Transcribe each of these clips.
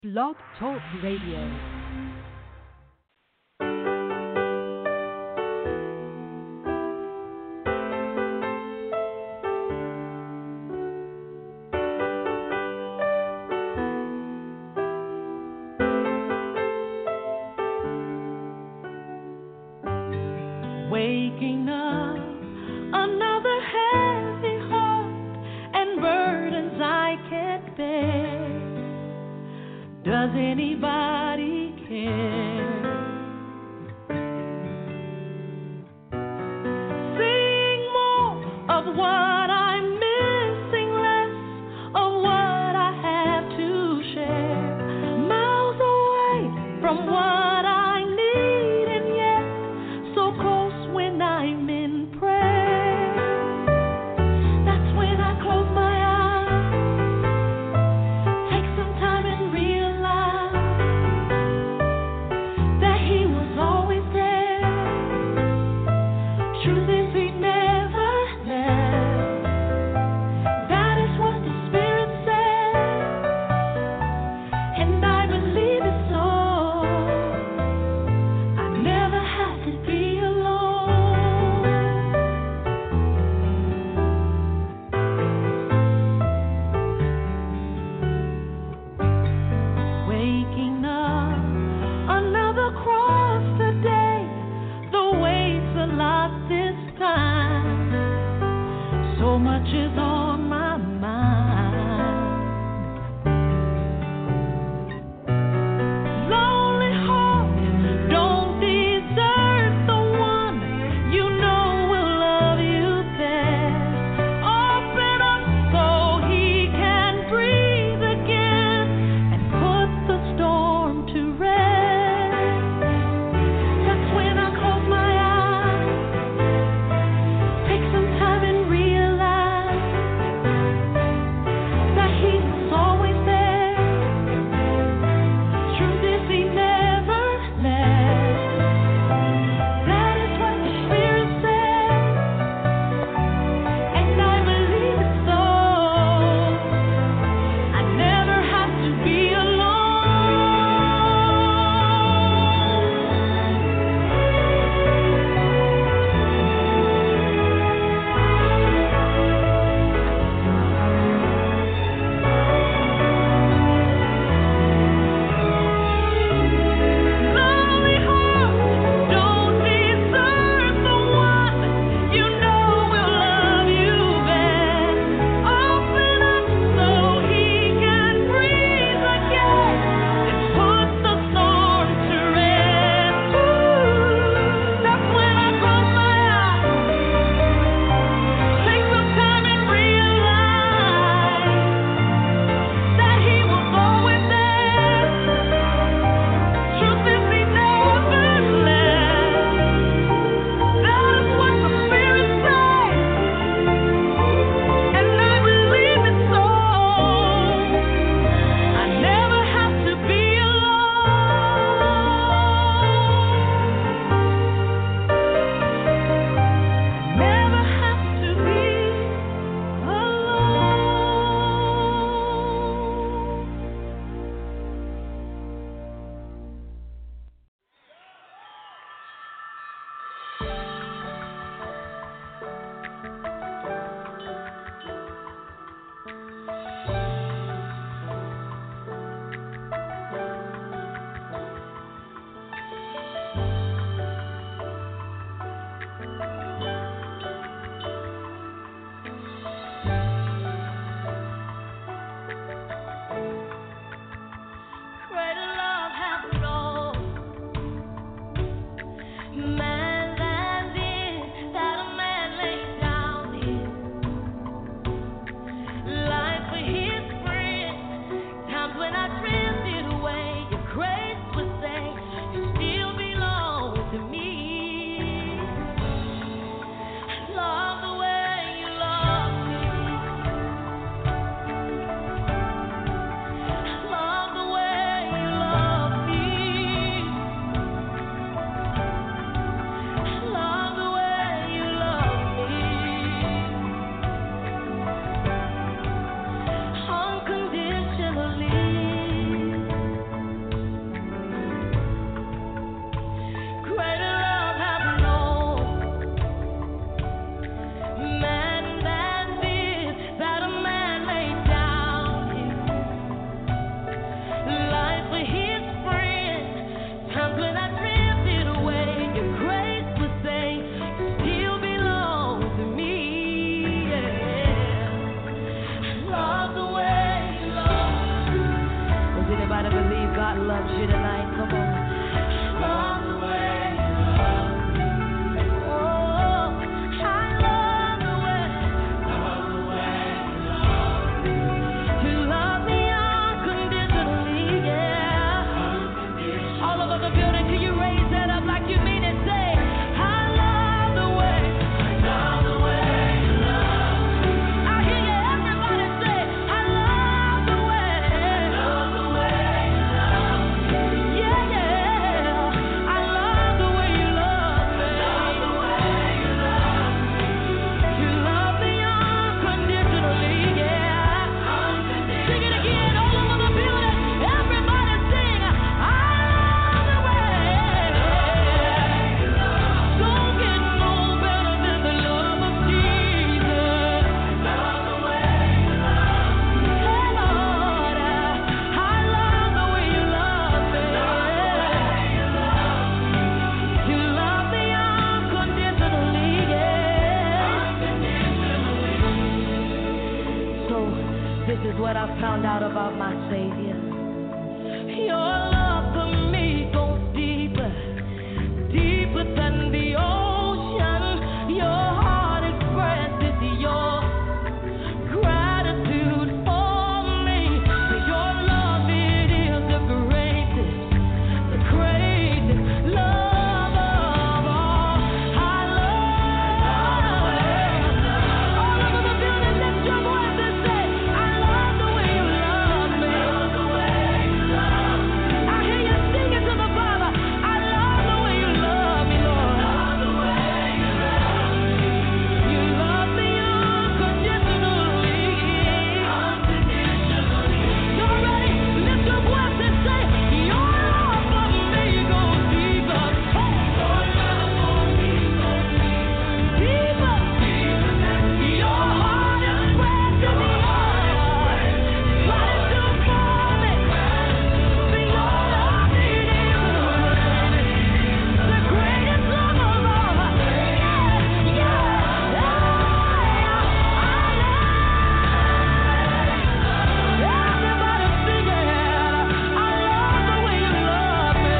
Blog Talk Radio. Waking up, another heavy heart and burdens I can't bear. Does anybody care? Seeing more of what I'm missing, less of what I have to share. Miles away from what I need, and yet so close when I'm in prayer. That's when I close my eyes, take some time and realize that He was always there. Truth is, He never left. Anybody believe God loves you tonight? Come on. Love the way you love me. Oh, I love the way you love me. You love me unconditionally, yeah. All over the building, can you raise that up like you mean it? Say, I love the way you love me. I hear you, everybody say, I love the way you love me. Yeah, yeah. I love the way you love me. You love me unconditionally, yeah. Sing it again, all over the building. Everybody sing, I love the way. Don't get no better than the love of Jesus. Love the way you love me. Hey, Lord, I love the way you love me. You love me unconditionally, yeah. So, this is what I found out about my Savior. Your love for me goes deeper, deeper than the ocean. Your heart expresses your gratitude for me. Your love, it is the greatest love of all. I love. All over the building, lift your voice and say, I love the way you love me. I hear you singing to the Father. I love the way you love me, Lord. You love me unconditionally. Y'all ready? Lift your voice and say, your love for me goes deeper. Deeper. Your heart expresses the gratitude for me. Your love, it is the greatest love of all. Everybody sing it. I love the way you love me.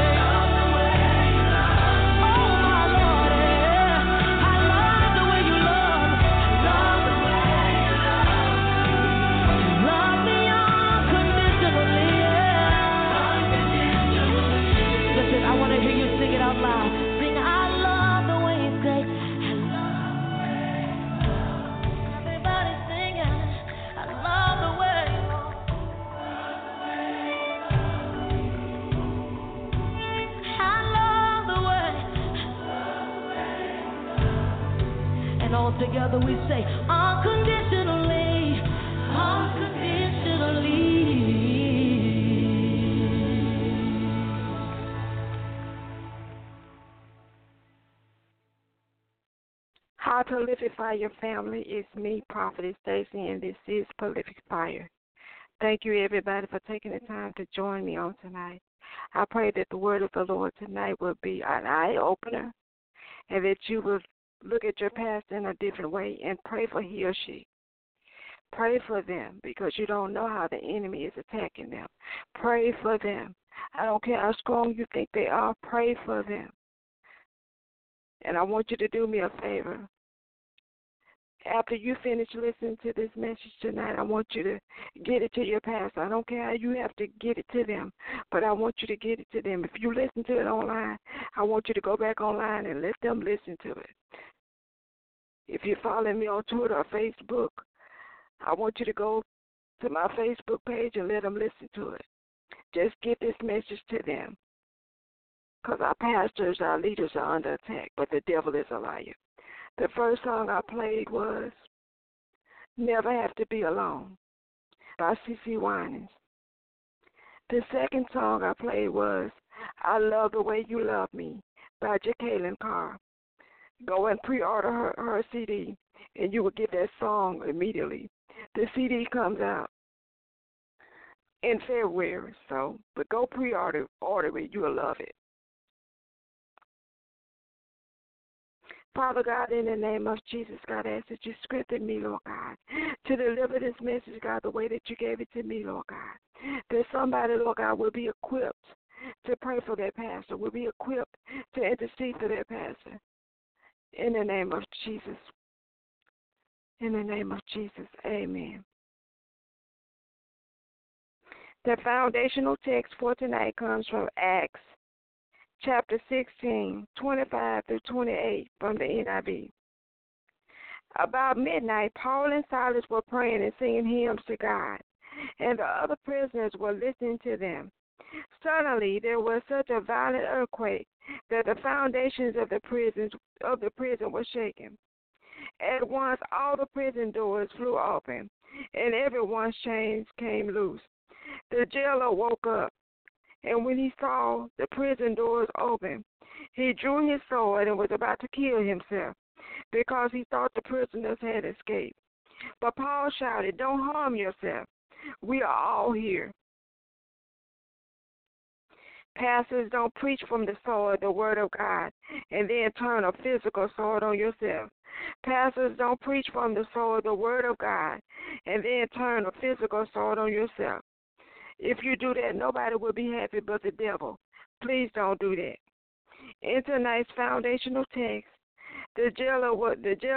Oh, my Lord, I love the way you love me. Love me unconditionally, yeah. Listen, I want to hear you sing it out loud. Sing, I love the way you say. Everybody sing it. I love the way. I love the way. And all together we say, unconditionally, unconditionally. How Prolific Fire family, it's me, Prophetess Stacy, and this is Prolific Fire. Thank you, everybody, for taking the time to join me on tonight. I pray that the word of the Lord tonight will be an eye-opener and that you will look at your past in a different way and pray for he or she. Pray for them because you don't know how the enemy is attacking them. Pray for them. I don't care how strong you think they are, pray for them. And I want you to do me a favor. After you finish listening to this message tonight, I want you to get it to your pastor. I don't care how you have to get it to them, but I want you to get it to them. If you listen to it online, I want you to go back online and let them listen to it. If you're following me on Twitter or Facebook, I want you to go to my Facebook page and let them listen to it. Just get this message to them. Because our pastors, our leaders are under attack, but the devil is a liar. The first song I played was Never Have to Be Alone by CeCe Winans. The second song I played was I Love the Way You Love Me by Jacqueline Carr. Go and pre-order her CD, and you will get that song immediately. The CD comes out in February, but go pre-order it. You will love it. Father God, in the name of Jesus, God, I ask that you strengthen me, Lord God, to deliver this message, God, the way that you gave it to me, Lord God. That somebody, Lord God, will be equipped to pray for their pastor, will be equipped to intercede for their pastor. In the name of Jesus. In the name of Jesus, amen. The foundational text for tonight comes from Acts chapter 16, 25 through 28 from the NIV. About midnight, Paul and Silas were praying and singing hymns to God, and the other prisoners were listening to them. Suddenly, there was such a violent earthquake that the foundations of the prison were shaken. At once, all the prison doors flew open, and everyone's chains came loose. The jailer woke up, and when he saw the prison doors open, he drew his sword and was about to kill himself because he thought the prisoners had escaped. But Paul shouted, "Don't harm yourself. We are all here." Pastors don't preach from the sword, the word of God, and then turn a physical sword on yourself. Pastors don't preach from the sword, the word of God, and then turn a physical sword on yourself. If you do that, nobody will be happy but the devil. Please don't do that. In tonight's foundational text, the jailer was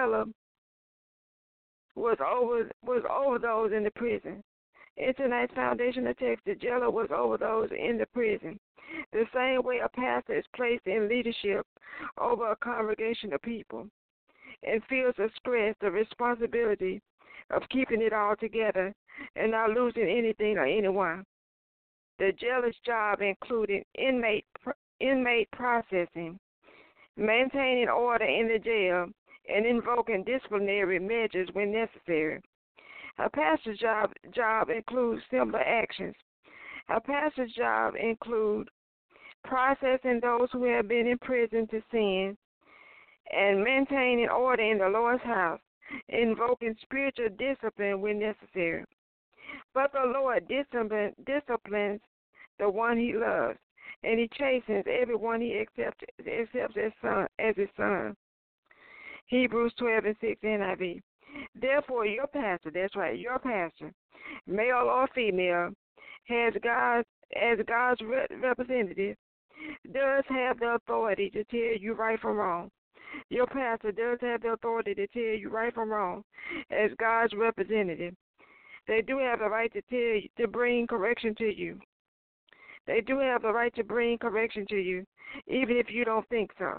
over those in the prison. In tonight's foundational text, the jailer was over those in the prison. The same way a pastor is placed in leadership over a congregation of people and feels the stress, the responsibility of keeping it all together and not losing anything or anyone. The jailer's job included inmate processing, maintaining order in the jail, and invoking disciplinary measures when necessary. A pastor's job includes similar actions. A pastor's job includes processing those who have been in prison to sin and maintaining order in the Lord's house, invoking spiritual discipline when necessary. But the Lord disciplines the one he loves, and he chastens everyone he accepts as his son. Hebrews 12:6 NIV. Therefore, your pastor, that's right, your pastor, male or female, as God's representative, does have the authority to tell you right from wrong. Your pastor does have the authority to tell you right from wrong as God's representative. They do have the right to bring correction to you. They do have the right to bring correction to you, even if you don't think so.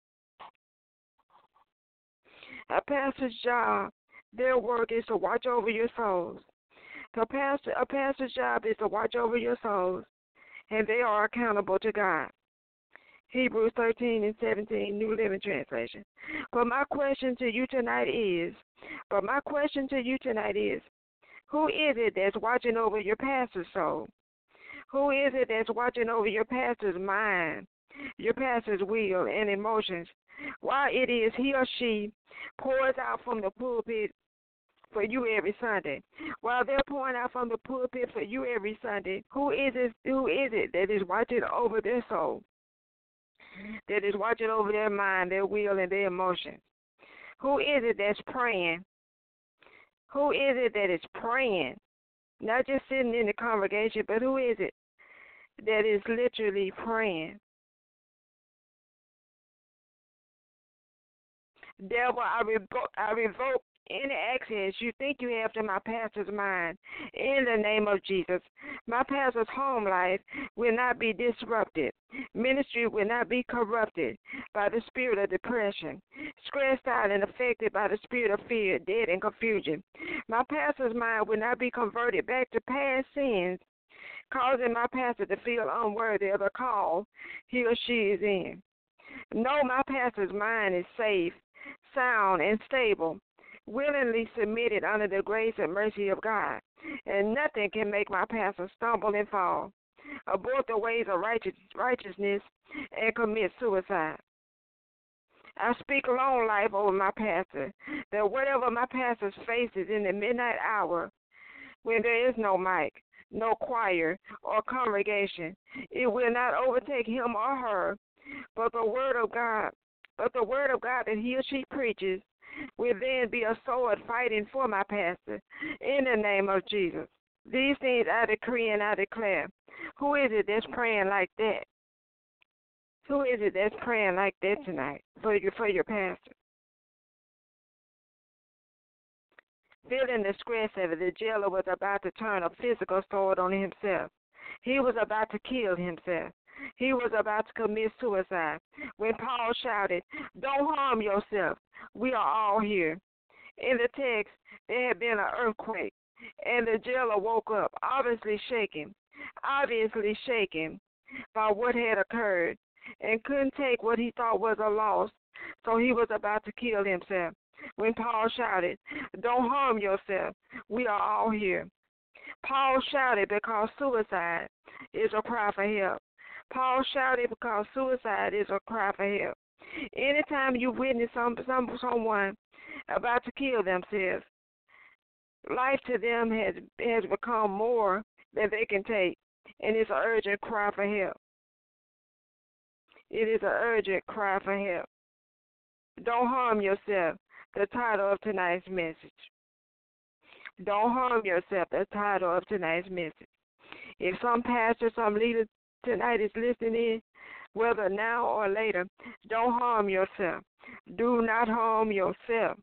A pastor's job, their work is to watch over your souls. A pastor's job is to watch over your souls, and they are accountable to God. Hebrews 13:17, New Living Translation. But my question to you tonight is, who is it that's watching over your pastor's soul? Who is it that's watching over your pastor's mind, your pastor's will and emotions? While it is he or she pours out from the pulpit for you every Sunday. While they're pouring out from the pulpit for you every Sunday, who is it that is watching over their soul? That is watching over their mind, their will, and their emotions? Who is it that's praying? Who is it that is praying? Not just sitting in the congregation, but who is it that is literally praying? Devil, I revoke any access you think you have to my pastor's mind in the name of Jesus. My pastor's home life will not be disrupted. Ministry will not be corrupted by the spirit of depression, stressed out and affected by the spirit of fear, death, and confusion. My pastor's mind will not be converted back to past sins, causing my pastor to feel unworthy of the call he or she is in. No, my pastor's mind is safe, sound, and stable, willingly submitted under the grace and mercy of God, and nothing can make my pastor stumble and fall, abort the ways of righteousness, and commit suicide. I speak long life over my pastor, that whatever my pastor faces in the midnight hour, when there is no mic, no choir, or congregation, it will not overtake him or her, but the word of God But the word of God that he or she preaches will then be a sword fighting for my pastor in the name of Jesus. These things I decree and I declare. Who is it that's praying like that? Who is it that's praying like that tonight for your pastor? Feeling the stress of it, the jailer was about to turn a physical sword on himself. He was about to kill himself. He was about to commit suicide when Paul shouted, "Don't harm yourself. We are all here." In the text, there had been an earthquake, and the jailer woke up, obviously shaken by what had occurred, and couldn't take what he thought was a loss, so he was about to kill himself. When Paul shouted, "Don't harm yourself. We are all here." Paul shouted because suicide is a cry for help. Paul shouted because suicide is a cry for help. Anytime you witness someone about to kill themselves, life to them has become more than they can take, and it's an urgent cry for help. It is an urgent cry for help. Don't harm yourself, the title of tonight's message. Don't harm yourself, the title of tonight's message. If some pastor, some leader tonight is listening in, whether now or later, don't harm yourself. Do not harm yourself.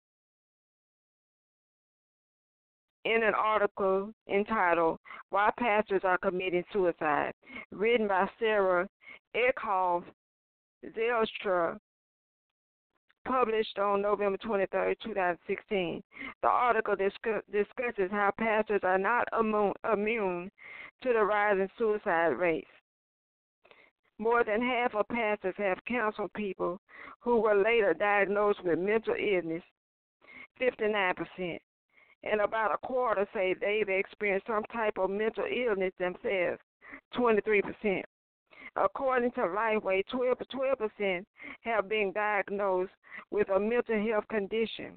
In an article entitled "Why Pastors Are Committing Suicide," written by Sarah Eckhoff Zelstra, published on November 23, 2016. The article discusses how pastors are not immune to the rising suicide rates. More than half of pastors have counseled people who were later diagnosed with mental illness, 59%, and about a quarter say they've experienced some type of mental illness themselves, 23%. According to Lifeway, 12% have been diagnosed with a mental health condition.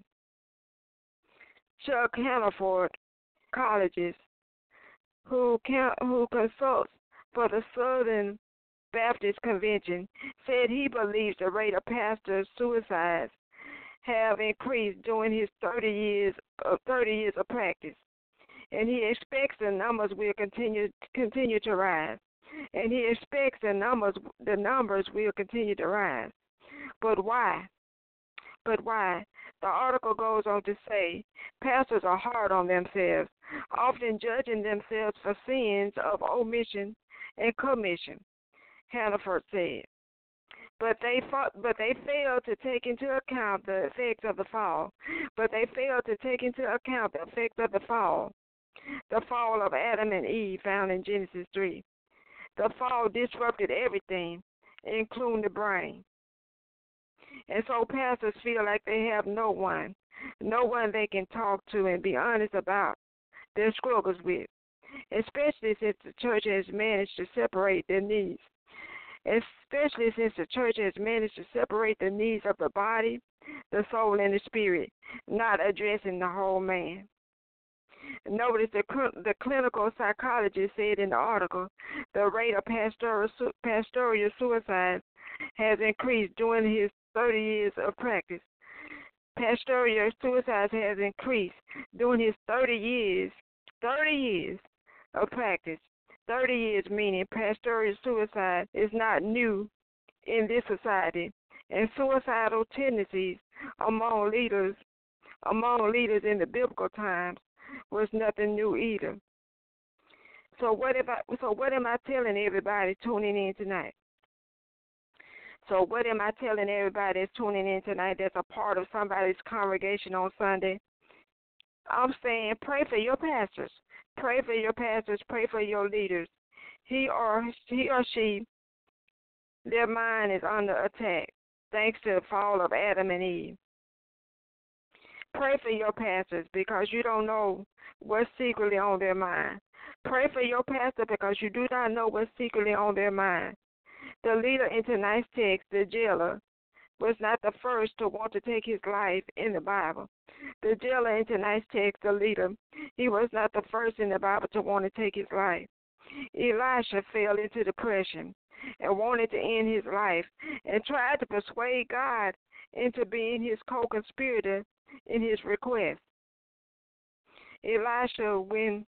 Chuck Hannaford Colleges, who consults for the Southern Baptist Convention, said he believes the rate of pastor suicides have increased during his 30 years of practice, and he expects the numbers will continue to rise. And he expects the numbers will continue to rise. But why? The article goes on to say pastors are hard on themselves, often judging themselves for sins of omission and commission, Hannaford said. But they failed to take into account the effects of the fall. The fall of Adam and Eve, found in Genesis 3. The fall disrupted everything, including the brain. And so pastors feel like they have no one they can talk to and be honest about their struggles with, especially since the church has managed to separate their needs. Especially since the church has managed to separate the needs of the body, the soul, and the spirit, not addressing the whole man. Notice the clinical psychologist said in the article the rate of pastoral suicide has increased during his 30 years of practice. Pastoral suicide has increased during his 30 years of practice. 30 years meaning pastoral suicide is not new in this society, and suicidal tendencies among leaders in the biblical times was nothing new either. So what am I telling everybody tuning in tonight? So what am I telling everybody that's tuning in tonight that's a part of somebody's congregation on Sunday? I'm saying pray for your pastors. Pray for your pastors. Pray for your leaders. He or she, their mind is under attack thanks to the fall of Adam and Eve. Pray for your pastors because you don't know what's secretly on their mind. Pray for your pastor because you do not know what's secretly on their mind. The leader in tonight's text, the jailer, was not the first to want to take his life in the Bible. The jailer in tonight's text, the leader, he was not the first in the Bible to want to take his life. Elisha fell into depression and wanted to end his life and tried to persuade God into being his co-conspirator in his request. Elijah, when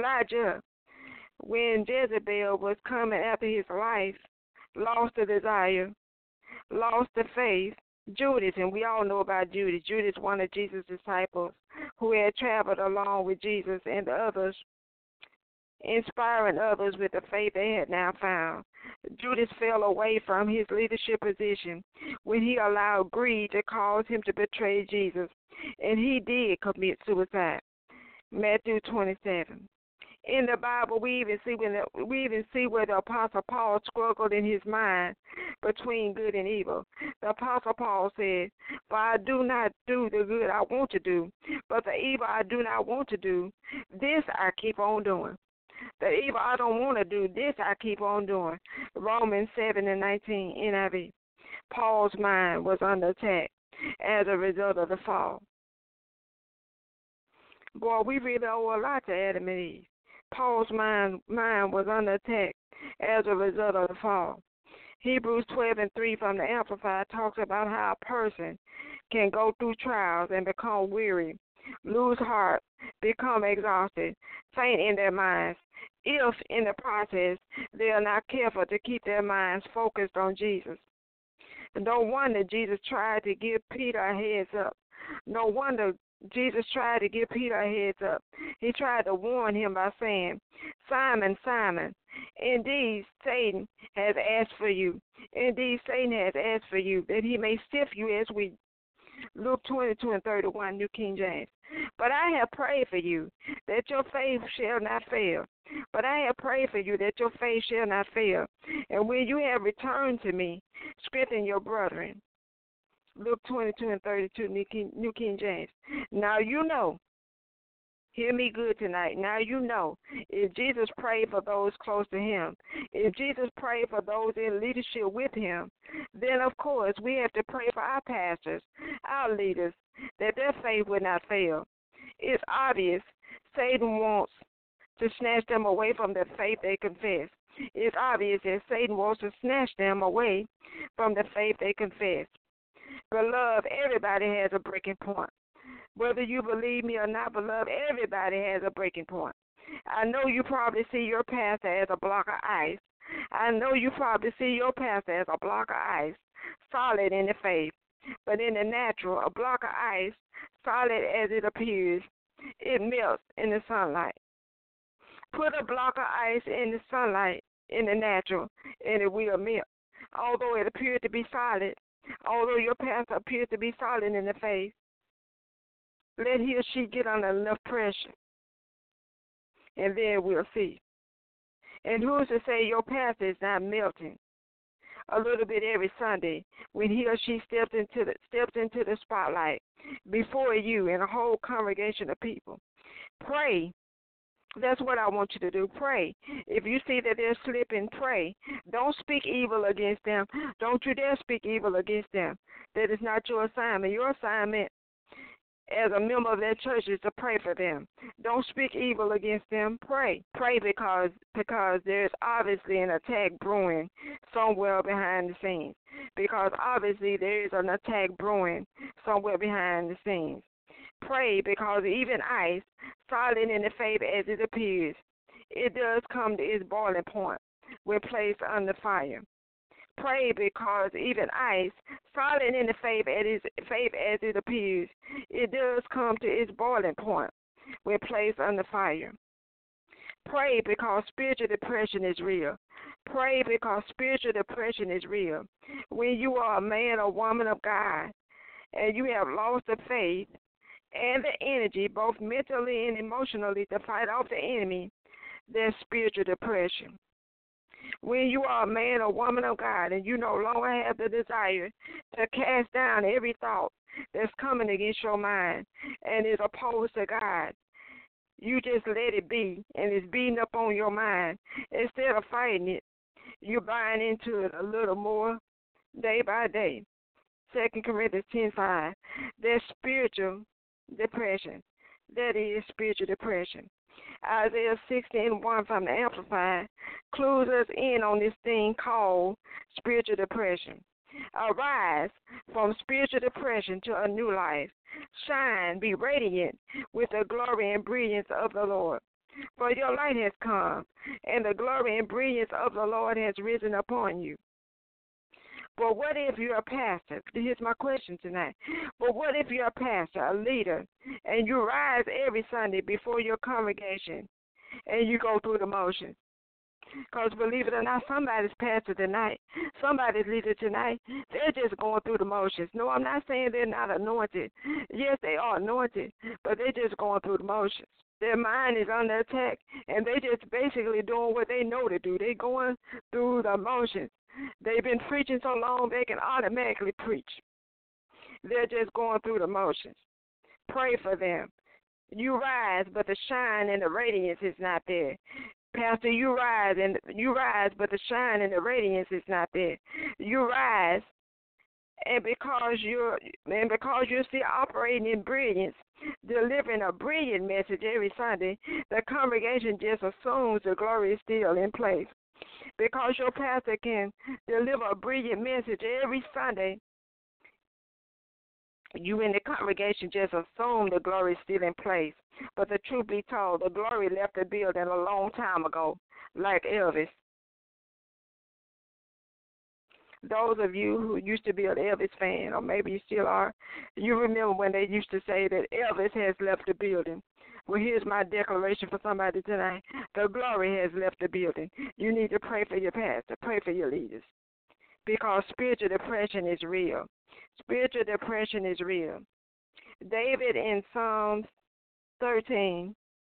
Jezebel was coming after his life, lost the desire, lost the faith. Judas, and we all know about Judas. Judas, one of Jesus' disciples, who had traveled along with Jesus and the others, inspiring others with the faith they had now found. Judas fell away from his leadership position when he allowed greed to cause him to betray Jesus, and he did commit suicide. Matthew 27. In the Bible, we even see where the Apostle Paul struggled in his mind between good and evil. The Apostle Paul said, "For I do not do the good I want to do, but the evil I do not want to do, this I keep on doing. The evil I don't want to do, this I keep on doing." Romans 7:19 NIV. Paul's mind was under attack as a result of the fall. Boy, we really owe a lot to Adam and Eve. Paul's mind was under attack as a result of the fall. Hebrews 12:3 from the Amplified talks about how a person can go through trials and become weary, lose heart, become exhausted, faint in their minds, if in the process they are not careful to keep their minds focused on Jesus. No wonder Jesus tried to give Peter a heads up. No wonder Jesus tried to give Peter a heads up. He tried to warn him by saying, "Simon, Simon, indeed Satan has asked for you. Indeed Satan has asked for you, that he may sift you as wheat." Luke 22:31, New King James. "But I have prayed for you, that your faith shall not fail. But I have prayed for you, that your faith shall not fail. And when you have returned to me, strengthen your brethren." Luke 22:32, New King James. Now you know, hear me good tonight. Now you know, if Jesus prayed for those close to him, if Jesus prayed for those in leadership with him, then of course we have to pray for our pastors, our leaders, that their faith would not fail. It's obvious Satan wants to snatch them away from the faith they confess. It's obvious that Satan wants to snatch them away from the faith they confess. Beloved, everybody has a breaking point. Whether you believe me or not, beloved, everybody has a breaking point. I know you probably see your pastor as a block of ice. I know you probably see your pastor as a block of ice, solid in the faith. But in the natural, a block of ice, solid as it appears, it melts in the sunlight. Put a block of ice in the sunlight in the natural, and it will melt. Although it appeared to be solid, although your pastor appears to be solid in the faith, let he or she get under enough pressure, and then we'll see. And who's to say your pastor is not melting a little bit every Sunday when he or she steps into the spotlight before you and a whole congregation of people? Pray. That's what I want you to do. Pray. If you see that they're slipping, pray. Don't speak evil against them. Don't you dare speak evil against them. That is not your assignment. Your assignment as a member of that church is to pray for them. Don't speak evil against them. Pray. Pray because there's obviously an attack brewing somewhere behind the scenes. Because obviously there is an attack brewing somewhere behind the scenes. Pray because even ice, solid in the faith as it appears, it does come to its boiling point when placed under fire. Pray because even ice, solid in the faith as it appears, it does come to its boiling point when placed under fire. Pray because spiritual depression is real. Pray because spiritual depression is real. When you are a man or woman of God and you have lost the faith and the energy, both mentally and emotionally, to fight off the enemy, there's spiritual depression. When you are a man or woman of God and you no longer have the desire to cast down every thought that's coming against your mind and is opposed to God, you just let it be and it's beating up on your mind. Instead of fighting it, you're buying into it a little more day by day. 2 Corinthians 10:5. There's spiritual depression. That is spiritual depression. Isaiah 60:1 from the Amplified clues us in on this thing called spiritual depression. Arise from spiritual depression to a new life. Shine, be radiant with the glory and brilliance of the Lord. For your light has come, and the glory and brilliance of the Lord has risen upon you. But what if you're a pastor? Here's my question tonight. But what if you're a pastor, a leader, and you rise every Sunday before your congregation and you go through the motions? Because believe it or not, somebody's pastor tonight, somebody's leader tonight, they're just going through the motions. No, I'm not saying they're not anointed. Yes, they are anointed, but they're just going through the motions. Their mind is under attack, and they just basically doing what they know to do. They're going through the motions. They've been preaching so long they can automatically preach. They're just going through the motions. Pray for them. You rise, but the shine and the radiance is not there. Pastor, you rise, but the shine and the radiance is not there. You rise, and because you're still operating in brilliance, delivering a brilliant message every Sunday, the congregation just assumes the glory is still in place. Because your pastor can deliver a brilliant message every Sunday, you in the congregation just assume the glory is still in place. But the truth be told, the glory left the building a long time ago, like Elvis. Those of you who used to be an Elvis fan, or maybe you still are, you remember when they used to say that Elvis has left the building. Well, here's my declaration for somebody tonight. The glory has left the building. You need to pray for your pastor, pray for your leaders, because spiritual depression is real. Spiritual depression is real. David in Psalms 13:2,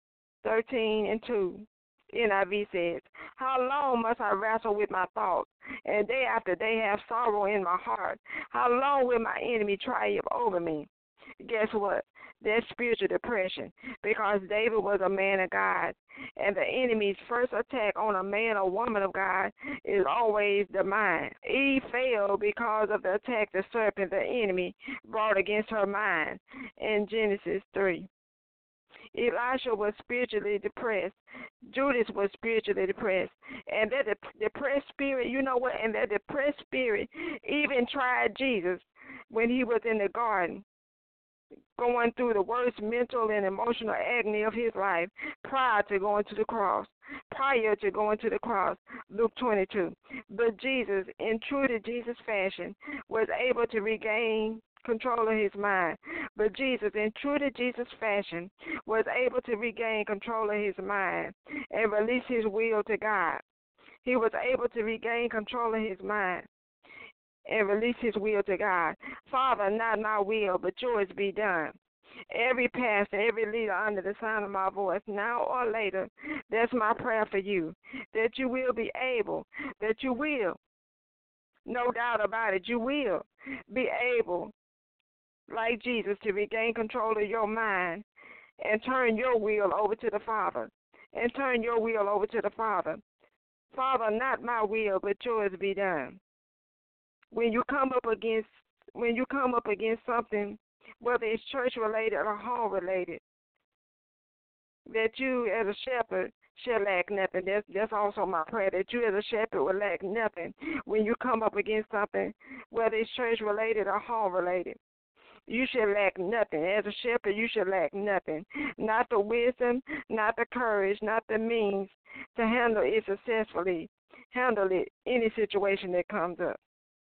NIV says, how long must I wrestle with my thoughts, and day after day have sorrow in my heart? How long will my enemy triumph over me? Guess what? That's spiritual depression, because David was a man of God, and the enemy's first attack on a man or woman of God is always the mind. Eve failed because of the attack the serpent, the enemy, brought against her mind in Genesis 3. Elisha was spiritually depressed. Judas was spiritually depressed. And that depressed spirit, you know what? And that depressed spirit even tried Jesus when he was in the garden, going through the worst mental and emotional agony of his life prior to going to the cross. Luke 22. But Jesus, in true to Jesus fashion, was able to regain control of his mind. But Jesus, in true to Jesus fashion, was able to regain control of his mind and release his will to God. He was able to regain control of his mind and release his will to God. Father, not my will, but yours be done. Every pastor, every leader under the sound of my voice, now or later, that's my prayer for you, that you will be able, that you will, no doubt about it, you will be able, like Jesus, to regain control of your mind and turn your will over to the Father. Father, not my will, but yours be done. When you come up against something, whether it's church related or home related, that you as a shepherd shall lack nothing. That's also my prayer, that you as a shepherd will lack nothing when you come up against something, whether it's church related or home related. You shall lack nothing. As a shepherd, you shall lack nothing. Not the wisdom, not the courage, not the means to handle it successfully. Handle it, any situation that comes up.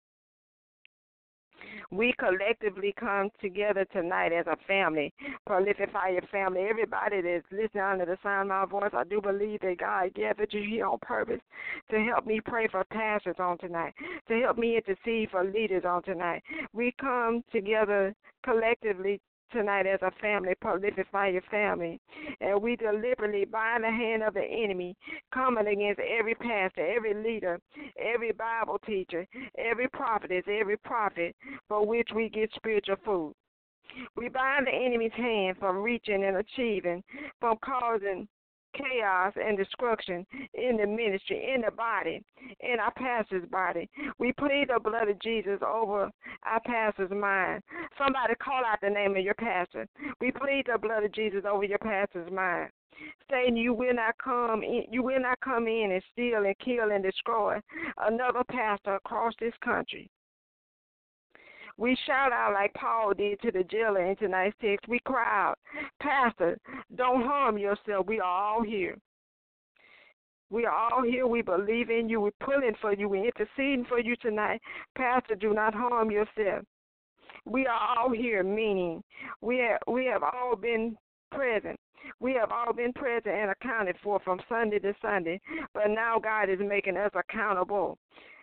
We collectively come together tonight as a family, Prolific Fire family. Everybody that's listening under the sound of my voice, I do believe that God gathered you here on purpose to help me pray for pastors on tonight, to help me intercede for leaders on tonight. We come together collectively tonight as a family, Prolific Fire family, and we deliberately bind the hand of the enemy coming against every pastor, every leader, every Bible teacher, every prophetess, every prophet for which we get spiritual food. We bind the enemy's hand from reaching and achieving, from causing chaos and destruction in the ministry, in the body, in our pastor's body. We plead the blood of Jesus over our pastor's mind. Somebody call out the name of your pastor. We plead the blood of Jesus over your pastor's mind. Satan, you will not come in. You will not come in and steal and kill and destroy another pastor across this country. We shout out like Paul did to the jailer in tonight's text. We cry out, Pastor, don't harm yourself. We are all here. We are all here. We believe in you. We're pulling for you. We're interceding for you tonight. Pastor, do not harm yourself. We are all here, meaning we have all been present. We have all been present and accounted for from Sunday to Sunday, but now God is making us accountable.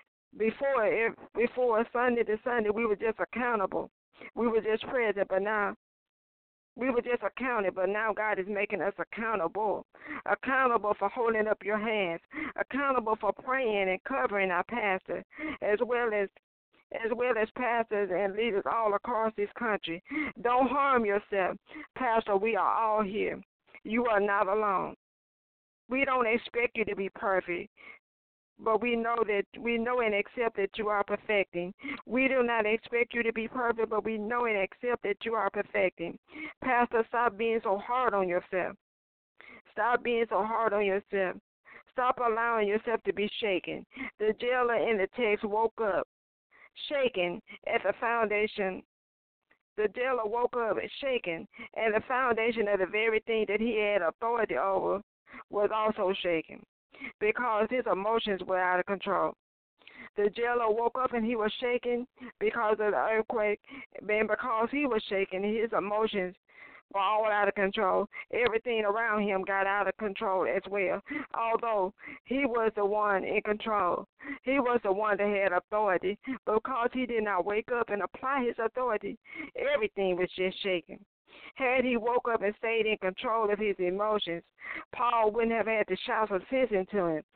Before Sunday to Sunday, we were just accountable. We were just present, but now we were just accounted, but now God is making us accountable. Accountable for holding up your hands, accountable for praying and covering our pastor, as well as pastors and leaders all across this country. Don't harm yourself. Pastor, we are all here. You are not alone. We don't expect you to be perfect, but we know and accept that you are perfecting. We do not expect you to be perfect, but we know and accept that you are perfecting. Pastor, stop being so hard on yourself. Stop being so hard on yourself. Stop allowing yourself to be shaken. The jailer in the text woke up, shaken at the foundation. The jailer woke up shaken, and the foundation of the very thing that he had authority over was also shaken, because his emotions were out of control. The jailer woke up and he was shaken because of the earthquake, and because he was shaken, his emotions were all out of control. Everything around him got out of control as well, although he was the one in control. He was the one that had authority, but because he did not wake up and apply his authority, everything was just shaken. Had he woke up and stayed in control of his emotions, Paul wouldn't have had to shout some sense into him.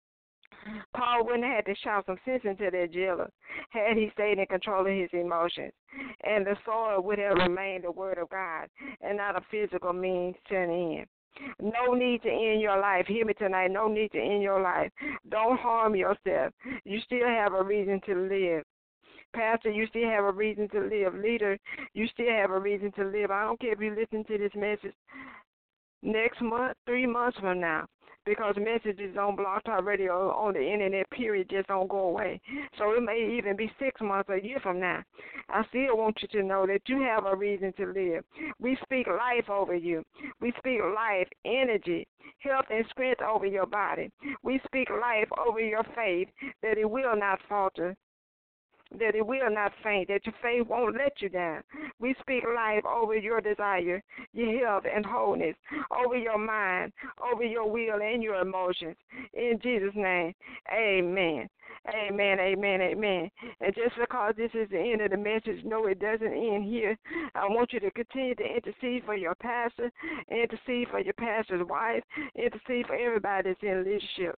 Paul wouldn't have had to shout some sense into that jailer had he stayed in control of his emotions. And the sword would have remained the word of God and not a physical means to an end. No need to end your life. Hear me tonight. No need to end your life. Don't harm yourself. You still have a reason to live. Pastor, you still have a reason to live. Leader, you still have a reason to live. I don't care if you listen to this message next month, 3 months from now, because messages on Blog Talk Radio on the internet, period, just don't go away. So it may even be 6 months, a year from now. I still want you to know that you have a reason to live. We speak life over you. We speak life, energy, health, and strength over your body. We speak life over your faith, that it will not falter, that it will not faint, that your faith won't let you down. We speak life over your desire, your health and wholeness, over your mind, over your will and your emotions. In Jesus' name, amen. Amen, amen, amen. And just because this is the end of the message, no, it doesn't end here. I want you to continue to intercede for your pastor, intercede for your pastor's wife, intercede for everybody that's in leadership.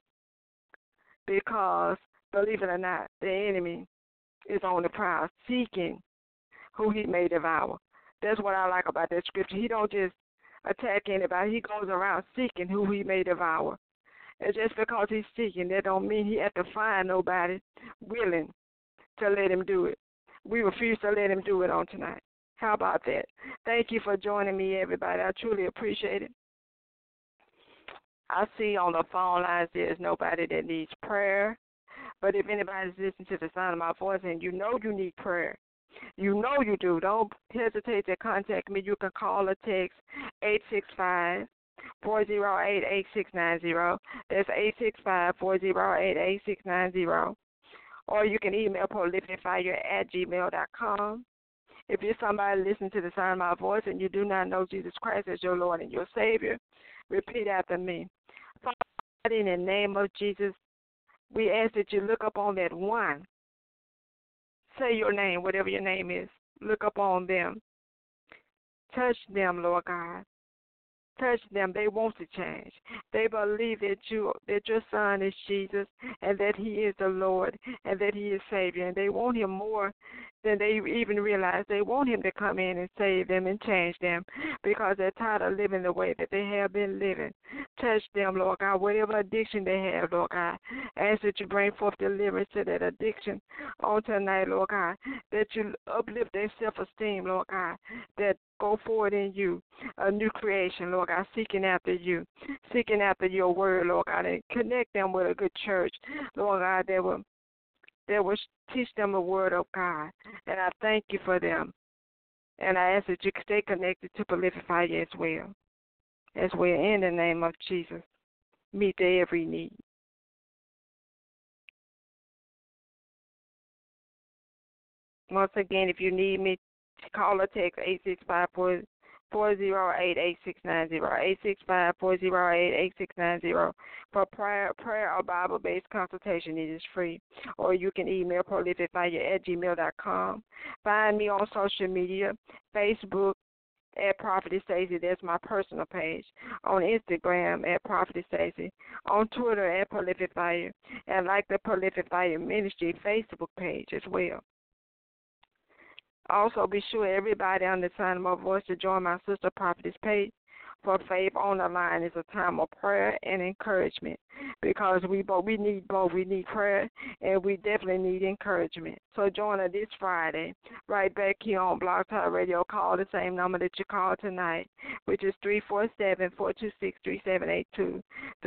Because, believe it or not, the enemy is on the prowl, seeking who he may devour. That's what I like about that scripture. He don't just attack anybody. He goes around seeking who he may devour. And just because he's seeking, that don't mean he has to find nobody willing to let him do it. We refuse to let him do it on tonight. How about that? Thank you for joining me, everybody. I truly appreciate it. I see on the phone lines there's nobody that needs prayer. But if anybody's listening to the sound of my voice and you know you need prayer, you know you do, don't hesitate to contact me. You can call or text 865-408-8690. That's 865-408-8690. Or you can email prolificfire@gmail.com. If you're somebody listening to the sound of my voice and you do not know Jesus Christ as your Lord and your Savior, repeat after me. Father, in the name of Jesus, we ask that you look up on that one. Say your name, whatever your name is. Look up on them. Touch them, Lord God. Touch them. They want to change. They believe that your Son is Jesus and that he is the Lord and that he is Savior. And they want him more then they even realize they want him to come in and save them and change them because they're tired of living the way that they have been living. Touch them, Lord God, whatever addiction they have, Lord God. Ask that you bring forth deliverance to that addiction on tonight, Lord God, that you uplift their self-esteem, Lord God, that go forward in you, a new creation, Lord God, seeking after you, seeking after your word, Lord God, and connect them with a good church, Lord God, that will teach them the word of God. And I thank you for them. And I ask that you stay connected to Prolific Fire as well. As well, in the name of Jesus, meet their every need. Once again, if you need me, call or text 865-408-8690, 865-408-8690 for prayer or Bible-based consultation. It is free. Or you can email prolificfire@gmail.com. Find me on social media, Facebook at Prophetess Stacy. That's my personal page. On Instagram at Prophetess Stacy. On Twitter at Prolific Fire. And like the Prolific Fire Ministry Facebook page as well. Also, be sure everybody on the sound of my voice to join my sister Prophetess page for Faith on the Line. Is a time of prayer and encouragement because we need both. We need prayer and we definitely need encouragement. So join us this Friday right back here on Blog Talk Radio. Call the same number that you called tonight, which is 347-426-3782.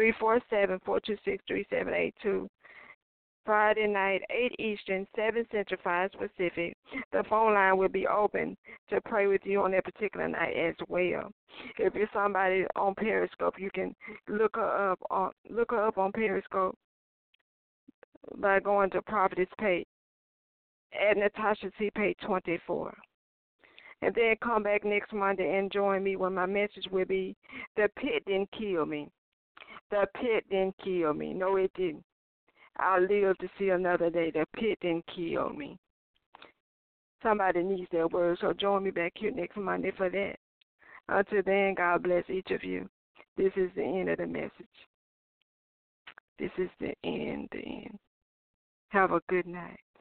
347-426-3782. Friday night, 8 Eastern, 7 Central, 5 Pacific. The phone line will be open to pray with you on that particular night as well. If you're somebody on Periscope, you can look her up on Periscope by going to Prophetess page at Natasha C. page 24. And then come back next Monday and join me when my message will be, "The pit didn't kill me. The pit didn't kill me." No, it didn't. I'll live to see another day. The pit didn't kill me. Somebody needs that word, so join me back here next Monday for that. Until then, God bless each of you. This is the end of the message. This is the end. Have a good night.